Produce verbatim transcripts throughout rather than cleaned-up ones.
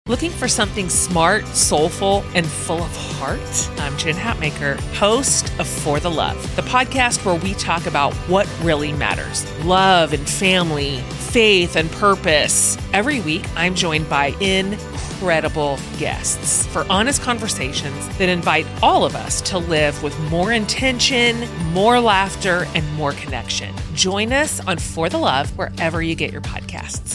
Looking for something smart, soulful, and full of heart? I'm Jen Hatmaker, host of For the Love, the podcast where we talk about what really matters. Love and family, faith and purpose. Every week, I'm joined by incredible guests for honest conversations that invite all of us to live with more intention, more laughter, and more connection. Join us on For the Love wherever you get your podcasts.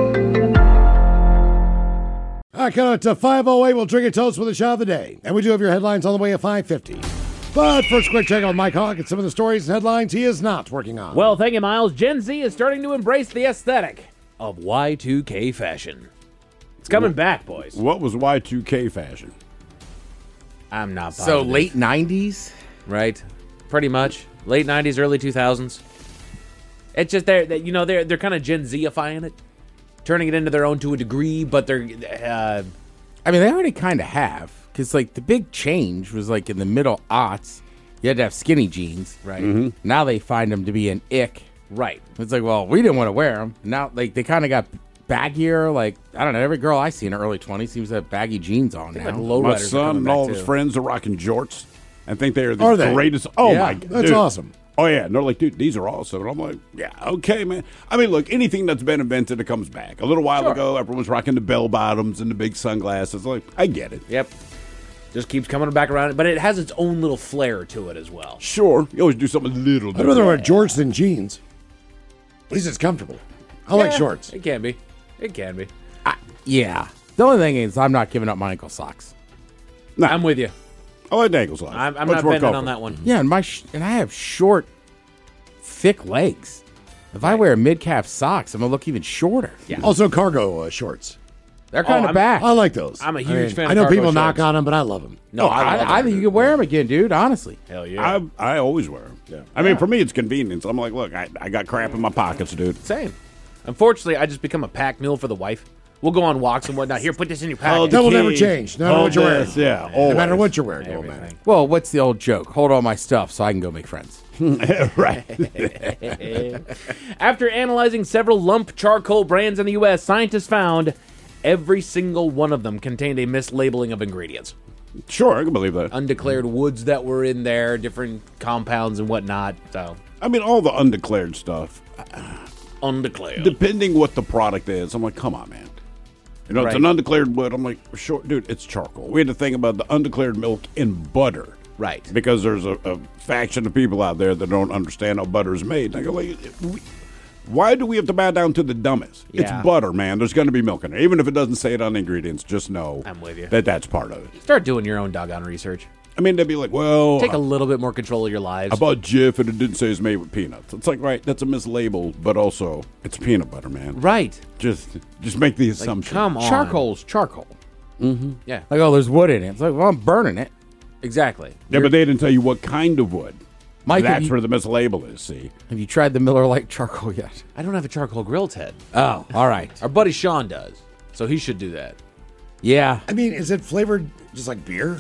All right, cut out to five oh eight. We'll drink a toast with a shot of the day. And we do have your headlines on the way at five fifty. But first, quick check on Mike Hawk and some of the stories and headlines he is not working on. Well, thank you, Miles. Gen Z is starting to embrace the aesthetic of Y two K fashion. It's coming what, back, boys. What was Y two K fashion? I'm not positive. So late nineties? Right. Pretty much. Late nineties, early two thousands. It's just, they're, they, you know, they're, they're kind of Gen Z-ifying it. Turning it into their own to a degree, but they're... Uh, I mean, they already kind of have. Because, like, the big change was, like, in the middle aughts. You had to have skinny jeans. Right. Mm-hmm. Now they find them to be an ick. Right. It's like, well, we didn't want to wear them. Now, like, they kind of got baggier. Like, I don't know, every girl I see in her early twenties seems to have baggy jeans on now. Like low my son and all too. his friends are rocking jorts and think they are the are they? greatest. Oh, yeah, my God. That's dude. awesome. Oh, yeah. And they're like, dude, these are awesome. And I'm like, yeah, okay, man. I mean, look, anything that's been invented, it comes back. A little while Sure. ago, everyone's rocking the bell bottoms and the big sunglasses. Like, I get it. Yep. Just keeps coming back around. But it has its own little flair to it as well. Sure. You always do something a little I'd different. rather wear jorts than jeans. At least it's comfortable. I like Yeah, shorts. It can be. It can be. I, yeah. The only thing is, I'm not giving up my ankle socks. Nah, I'm with you. I like the ankle socks. I'm, I'm Much not more bending on comfort. that one. Yeah, and my sh- and I have short, thick legs. If I wear mid-calf socks, I'm going to look even shorter. Yeah. Also, cargo uh, shorts. They're kind I'm- of back. I like those. I'm a I huge mean, fan of I know cargo people knock shorts. on them, but I love them. No, I, love I, I it. think you can wear them again, dude, honestly. Hell yeah. I, I always wear them. Yeah. I mean, for me, it's convenience. I'm like, look, I, I got crap in my pockets, dude. Same. Unfortunately, I just become a pack mule for the wife. We'll go on walks and whatnot. Here, put this in your pack. Oh, That will never keys, change. No matter all what you're wearing. this, Yeah, No matter always. what you're wearing, it won't matter. Everything. Well, what's the old joke? Hold all my stuff so I can go make friends. Right. After analyzing several lump charcoal brands in the U S, scientists found every single one of them contained a mislabeling of ingredients. Sure, I can believe that. Undeclared woods that were in there, different compounds and whatnot. So, I mean, all the undeclared stuff. undeclared. Depending what the product is, I'm like, come on, man. You know, it's Right. an undeclared wood. I'm like, sure, dude, it's charcoal. We had to think about the undeclared milk in butter. Right. Because there's a, a faction of people out there that don't understand how butter is made. And I go, like, we, why do we have to bow down to the dumbest? Yeah. It's butter, man. There's going to be milk in it. Even if it doesn't say it on the ingredients, just know I'm with you. that that's part of it. Start doing your own doggone research. I mean, they'd be like, well, Take a little bit more control of your lives. I bought Jif and it didn't say it's made with peanuts. It's like, right, that's a mislabel, but also it's peanut butter, man. right. Just just make the Like, assumption. come on. Charcoal's charcoal. Yeah, Like, oh, there's wood in it. It's like, well, I'm burning it. exactly. Yeah, but they didn't tell you what kind of wood. Mike, have That's you, where the mislabel is, see? have you tried the Miller Lite charcoal yet? I don't have a charcoal grill, Ted. Oh, all right. Our buddy Sean does, so he should do that. Yeah. I mean, is it flavored just like beer?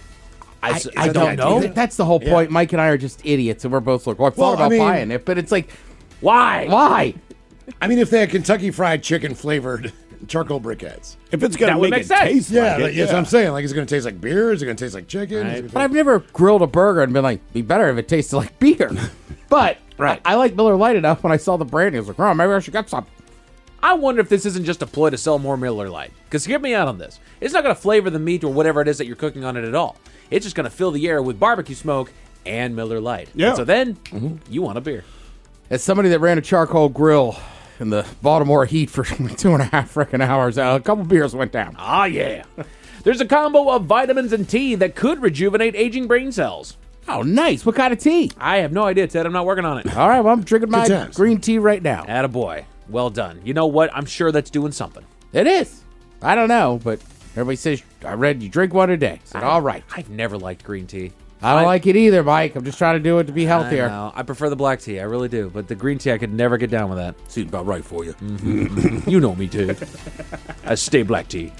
I, s- I that don't the know. idea? That's the whole Yeah. point. Mike and I are just idiots, and we're both like, well, I thought Well, I about mean- buying it, but it's like, Why? why? I mean, if they had Kentucky Fried Chicken flavored charcoal briquettes. If it's going That to would make make it sense. taste Yeah, like like, it, that's yeah. what I'm saying. Like, is it going to taste like beer? Is it going to taste like chicken? Is it gonna But taste- I've never grilled a burger and been like, be better if it tasted like beer. But Right. I, I like Miller Lite enough. When I saw the brand, I was like, oh, maybe I should get some. I wonder if this isn't just a ploy to sell more Miller Lite. Because hear me out on this. It's not going to flavor the meat or whatever it is that you're cooking on it at all. It's just going to fill the air with barbecue smoke and Miller Lite. Yeah. And so then, you want a beer. As somebody that ran a charcoal grill in the Baltimore heat for two and a half freaking hours, uh, a couple beers went down. Ah, yeah. There's a combo of vitamins and tea that could rejuvenate aging brain cells. Oh, nice. What kind of tea? I have no idea, Ted. I'm not working on it. All right, well, I'm drinking my Good times. green tea right now. Attaboy. Well done. You know what? I'm sure that's doing something. It is. I don't know, but everybody says, I read you drink one a day. I said, all right. I've never liked green tea. I don't I- like it either, Mike. I'm just trying to do it to be I healthier. know. I prefer the black tea. I really do. But the green tea, I could never get down with that. Seems about right for you. You know me, Ted. I stay black tea.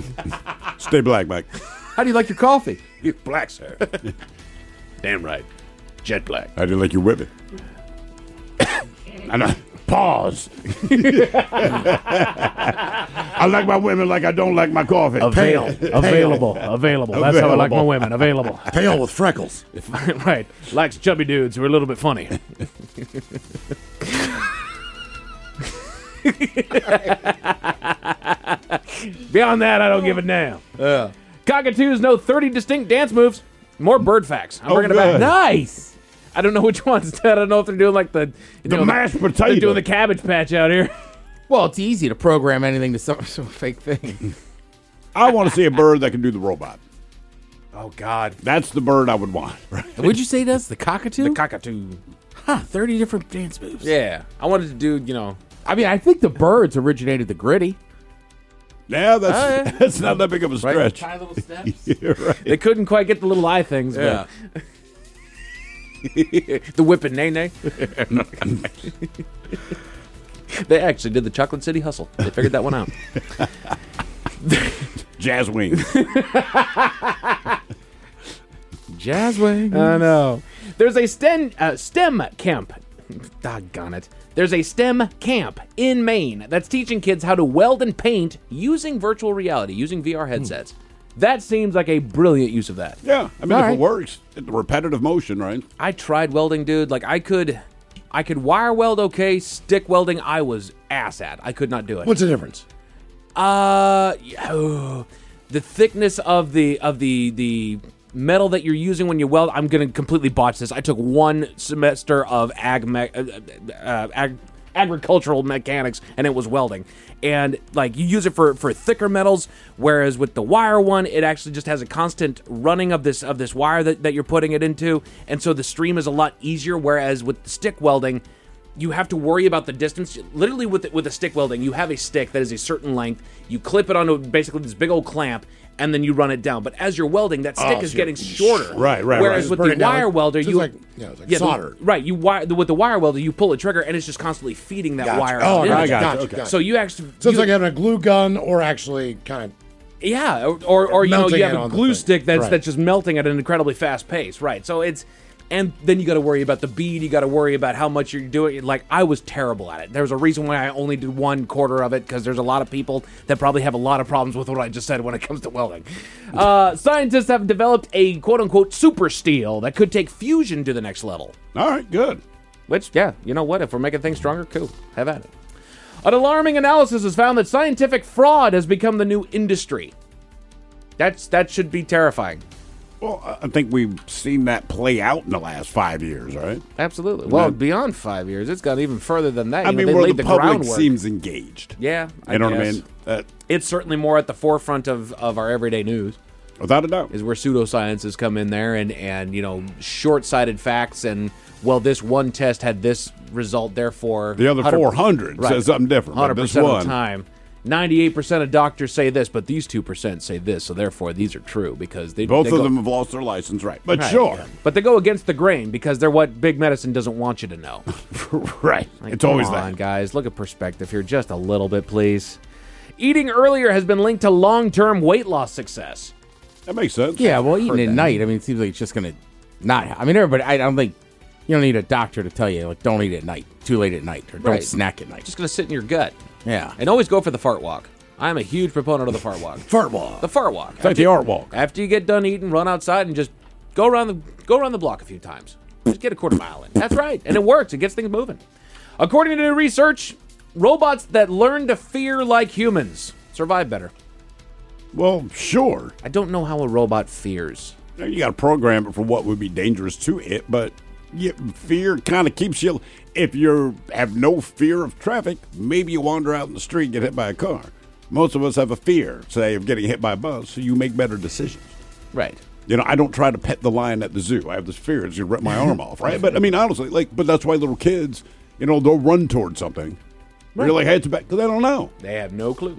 Stay black, Mike. How do you like your coffee? You're black, sir. Damn right. Jet black. How do you like your whipping? I know. Pause. I like my women like I don't like my coffee. Avail- available, available. That's how I like my women. Available. Pale with freckles. Right. Likes chubby dudes who are a little bit funny. Beyond that, I don't give a damn. Yeah. Cockatoos know thirty distinct dance moves. More bird facts. I'm Oh, bringing it back. good. Nice. I don't know which ones. I don't know if they're doing like the you The know, mashed They're potato. doing the cabbage patch out here. Well, it's easy to program anything to some, some fake thing. I want to see a bird that can do the robot. Oh God. That's the bird I would want. What'd you say that's? The cockatoo? The cockatoo. huh, thirty different dance moves. Yeah. I wanted to do, you know, I mean, I think the birds originated the gritty. Yeah, that's that's not that big of a stretch. Tiny little steps. You're right. They couldn't quite get the little eye things, yeah. but the whipping nay nay. They actually did the Chocolate City Hustle. They figured that one out. Jazz wings. Jazzwing. I know. There's a STEM uh, STEM camp. Doggone it. There's a STEM camp in Maine that's teaching kids how to weld and paint using virtual reality, using V R headsets. That seems like a brilliant use of that. Yeah, I mean, All if right. it works, it's repetitive motion, right? I tried welding, dude. Like I could, I could wire weld okay. Stick welding, I was ass at. I could not do it. What's the difference? Uh, yeah, oh, the thickness of the of the the metal that you're using when you weld. I'm gonna completely botch this. I took one semester of ag, me- uh, uh, ag agricultural mechanics, and it was welding. And like you use it for for thicker metals, whereas with the wire one, it actually just has a constant running of this of this wire that, that you're putting it into, and so the stream is a lot easier. Whereas with the stick welding, you have to worry about the distance. Literally, with the, with the stick welding, you have a stick that is a certain length. You clip it onto basically this big old clamp, and then you run it down. But as you're welding, that stick Oh, is so getting you're- shorter. right, right, Whereas right. with Burn the it down. wire welder, It's you like- yeah, it's like the- solder. right, you wire with the wire welder, you pull the trigger, and it's just constantly feeding that Gotcha. wire. Oh, out. gotcha, got gotcha, you. Okay. gotcha. So you actually So it's you- like having a glue gun or actually kind of yeah, or or, or you know Melting you it have a on the glue thing. stick that's Right. that's just melting at an incredibly fast pace, right? So it's and then you got to worry about the bead. You got to worry about how much you're doing. Like I was terrible at it. There's a reason why I only did one quarter of it because there's a lot of people that probably have a lot of problems with what I just said when it comes to welding. Uh, scientists have developed a quote unquote super steel that could take fusion to the next level. All right, good. Which, yeah, you know what? If we're making things stronger, cool. Have at it. An alarming analysis has found that scientific fraud has become the new industry. That's that should be terrifying. Well, I think we've seen that play out in the last five years, right? Absolutely. Well, Right. beyond five years, it's gone even further than that. I You know, mean, they where laid the the public groundwork. seems engaged. Yeah, I You know guess. what I mean? Uh, It's certainly more at the forefront of, of our everyday news. without a doubt. Is where pseudosciences come in there and, and you know, short-sighted facts and, well, this one test had this result, therefore... The other one hundred four hundred says something different, but one hundred this percent of one- the time. ninety-eight percent of doctors say this, but these two percent say this, so therefore these are true because they Both they of go- them have lost their license, right? But Right, sure. yeah. But they go against the grain because they're what big medicine doesn't want you to know. Right. Like, It's come always on, that. guys. Look at perspective here just a little bit, please. Eating earlier has been linked to long-term weight loss success. That makes sense. Yeah, well, eating at that. night, I mean, it seems like it's just going to not. I mean, everybody, I don't think you don't need a doctor to tell you, like, don't eat at night, too late at night, or don't Right. snack at night. Just going to sit in your gut. Yeah. And always go for the fart walk. I'm a huge proponent of the fart walk. fart walk. The fart walk. It's like the art walk. After you get done eating, run outside and just go around the go around the block a few times. Just get a quarter mile in. That's right, and it works. It gets things moving. According to new research, robots that learn to fear like humans survive better. Well, sure. I don't know how a robot fears. You got to program it for what would be dangerous to it, but yeah, fear kind of keeps you. If you have no fear of traffic, maybe you wander out in the street and get hit by a car. Most of us have a fear, say, of getting hit by a bus, so you make better decisions. Right. You know, I don't try to pet the lion at the zoo. I have this fear it's going to rip my arm off, right? But I mean, honestly, like, but that's why little kids, you know, they'll run towards something. Right. They're like, hey, it's back, because they don't know. They have no clue.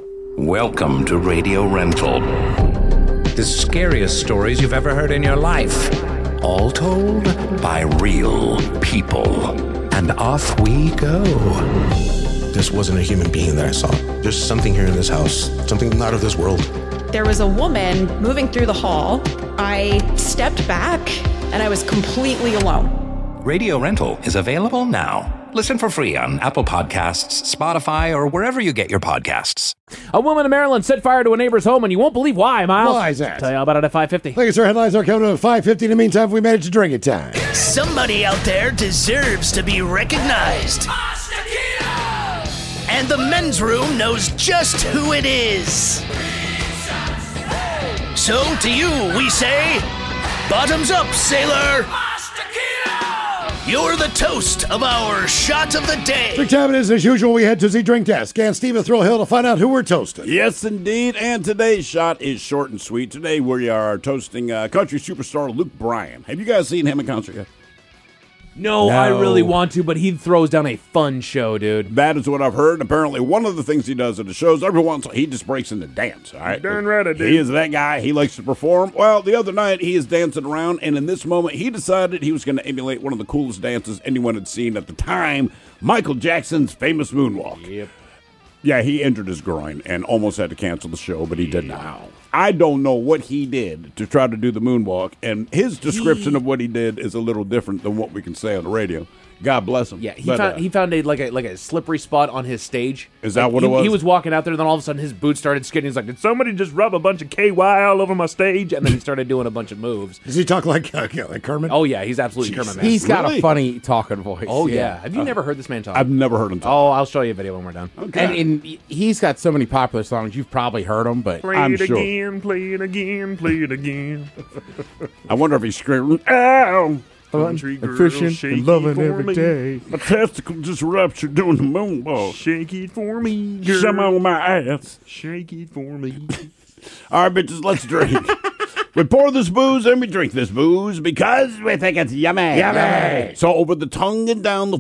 Welcome to Radio Rental. The scariest stories you've ever heard in your life. All told by real people. And off we go. This wasn't a human being that I saw. There's something here in this house, something not of this world. There was a woman moving through the hall. I stepped back and I was completely alone. Radio Rental is available now. Listen for free on Apple Podcasts, Spotify, or wherever you get your podcasts. A woman in Maryland set fire to a neighbor's home, and you won't believe why, Miles. Why is that? Tell you all about it at five fifty. Thank you, sir. Headlines are coming up at five fifty. In the meantime, we made it to drink it time. Somebody out there deserves to be recognized. And the men's room knows just who it is. So to you, we say, bottoms up, sailor. You're the toast of our shot of the day. Drink time it is. As usual, we head to the drink desk and Steve Thrill Hill to find out who we're toasting. Yes, indeed. And today's shot is short and sweet. Today we are toasting uh, country superstar Luke Bryan. Have you guys seen him in concert yet? No, No. I really want to, but he throws down a fun show, dude. That is what I've heard. Apparently, one of the things he does at the shows, every once in a while, he just breaks into dance, all right? Darn right I do. He is that guy. He likes to perform. Well, the other night, he is dancing around, and in this moment, he decided he was going to emulate one of the coolest dances anyone had seen at the time, Michael Jackson's famous moonwalk. Yep. Yeah, he injured his groin and almost had to cancel the show, but he did not. I don't know what he did to try to do the moonwalk, and his description He- of what he did is a little different than what we can say on the radio. God bless him. Yeah, he But, found uh, he found a like a like a slippery spot on his stage. Is that Like, what he, it was? He was walking out there, and then all of a sudden his boots started skidding. He's like, "Did somebody just rub a bunch of K Y all over my stage?" And then he started doing a bunch of moves. Does he talk like, uh, like Kermit? Oh yeah, he's absolutely Kermit, man. He's got Really? a funny talking voice. Oh yeah. Have you never heard this man talk? I've never heard him talk. oh, I'll show you a video when we're done. Okay. And, and he's got so many popular songs. You've probably heard them, but Play I'm it sure. again, play it again, play it again. I wonder if he's screaming, ow! Country girl, fishing shake and loving it for every me. day. My testicle just ruptured doing the moonwalk. Shake it for me, girl. Some on my ass. Shake it for me. All right, bitches, let's drink. We pour this booze and we drink this booze because we think it's yummy. Yummy. So over the tongue and down the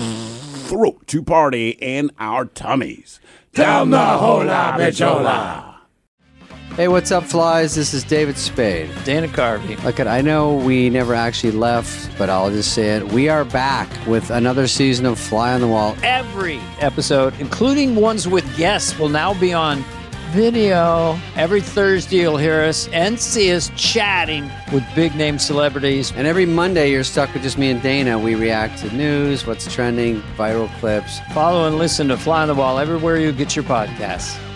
throat to party in our tummies. Down the hola, bitchola. Hey, what's up, flies? This is David Spade. Dana Carvey. Look, I know we never actually left, but I'll just say it. We are back with another season of Fly on the Wall. Every episode, including ones with guests, will now be on video. Every Thursday, you'll hear us and see us chatting with big-name celebrities. And every Monday, you're stuck with just me and Dana. We react to news, what's trending, viral clips. Follow and listen to Fly on the Wall everywhere you get your podcasts.